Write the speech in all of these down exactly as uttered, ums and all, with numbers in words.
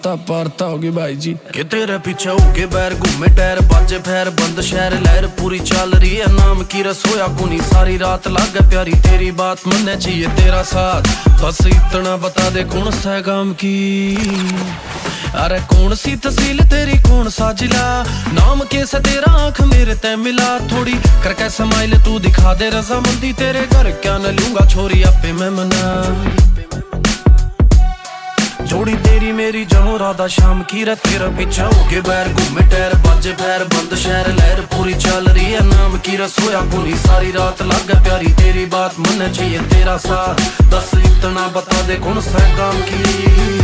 वार्ता पारता होगी भाई जी। कि तेरे पीछे होके बैर घूमे टैर बाजे फैर बंद शहर लहर पूरी चल रही है नाम की रसोया कुनी सारी रात लागे प्यारी तेरी बात मनने चाहिए तेरा साथ बस इतना बता दे कौन सा गम की अरे कौन सी तहसील तेरी कौन सा जिला नाम कैसे तेरा आंख मेरे तय मिला थोड़ी करके समाइल तू दिखा दे रजामंदी तेरे घर क्या न लूंगा छोरी अपे मैं मना जोड़ी तेरी मेरी जनो राधा शाम की रे तेरा पीछा होके बैर घूमे टैर बाजे फैर बंद शहर लहर पूरी चल रही है नाम की रसोया पूरी सारी रात लागे प्यारी तेरी बात मनने चाहिए तेरा साथ दस इतना बता दे कौन सा काम की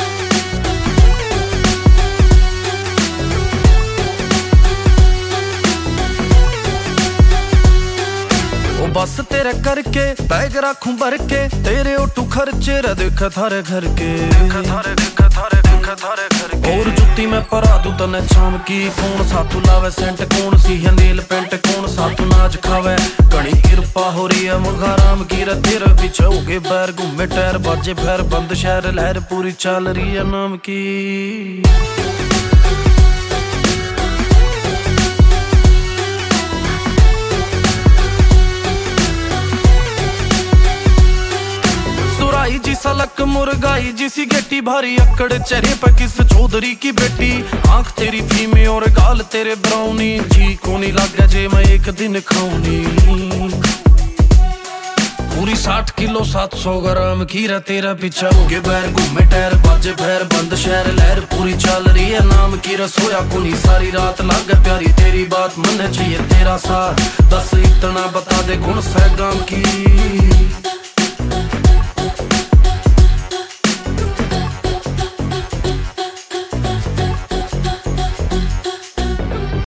बस तेरे करके बैग रखूं भर के तेरे ओटू खर्चे रे देख थारे घर के और जुत्ती में परा दू तने शाम की कौन सा तू लावे सेंट कौन सी है नील पेंट कौन सा तू नाच खावे घनी कृपा हो रही है मुगाराम की रे तेरे पीछे होगे बैर घूमे टैर बाजे फैर बंद शहर लहर पूरी चल रही है नाम की। जी सलक मुर्गाई जिसी गेटी भारी अकड़ चेहरे पे किस चौधरी की बेटी आंख तेरी फीमे और गाल तेरे ब्राउनी जी को नहीं लग जे मैं एक दिन खाऊनी पूरी साठ किलो सात सौ ग्राम की रे तेरा पीछा होगे बैर घूमे टैर बाजे फैर बंद शहर लहर पूरी चल रही है नाम की रसोया कुनी सारी रात लागे प्यारी तेरी बात मनने चाहिए तेरा साथ दस इतना बता दे कौन सा गाम की।